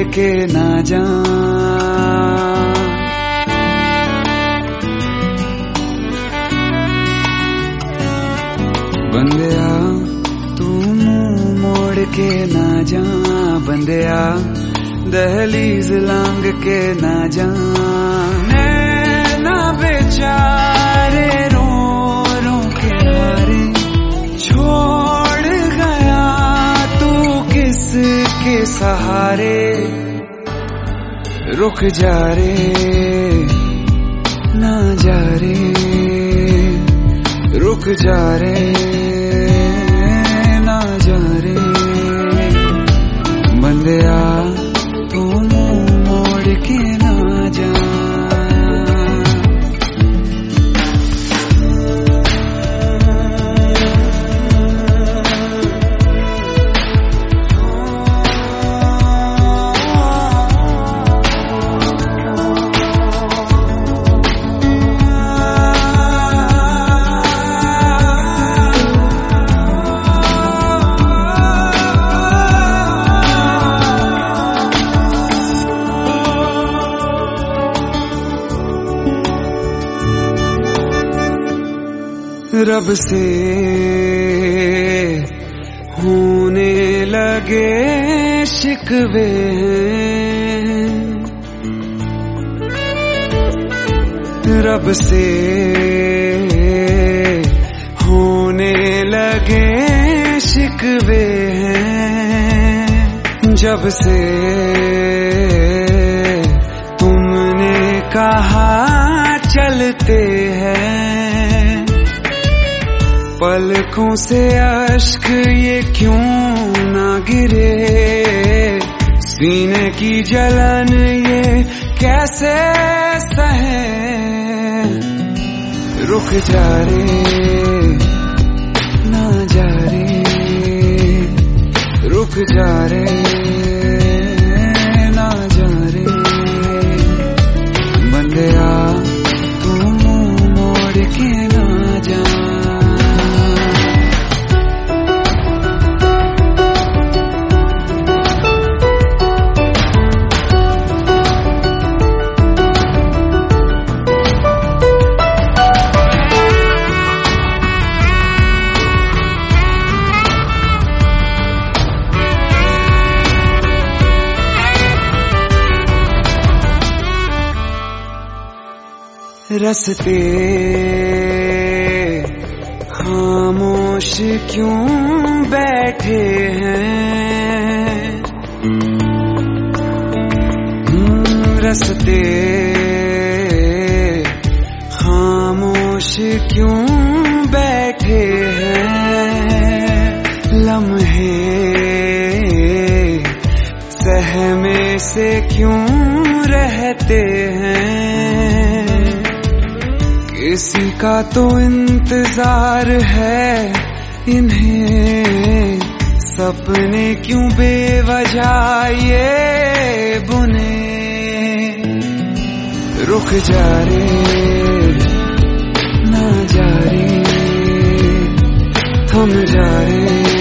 के ना जा। बंदिया तू मुंह मोड़ के ना जा, बंदिया दहलीज लांग के ना जा। नैना बेचारे रो रो के हारे छोड़ गया तू किसके सहारे। रुक जा रे ना जा रे, रुक जा रे ना जा रे। बंदिया तू मुंह मोड़ के ना जा। रब से होने लगे शिकवे, रब से होने लगे शिकवे हैं। जब से तुमने कहा चलते हैं, पलकों से अश्क ये क्यों ना गिरे। सीने की जलन ये कैसे सहे। रुक जा रे ना जा रे, रुक जा रे ना जा रे। बंदिया तू मुंह मोड़ के ना जा। रस्ते खामोश क्यों बैठे हैं, रस्ते खामोश क्यों बैठे हैं। लम्हे सहमे से क्यों रहते हैं। किसी का तो इंतजार है इन्हें, सपने क्यों बेवजह ये बुने। रुक जा रे ना जा रे, थम जा रे।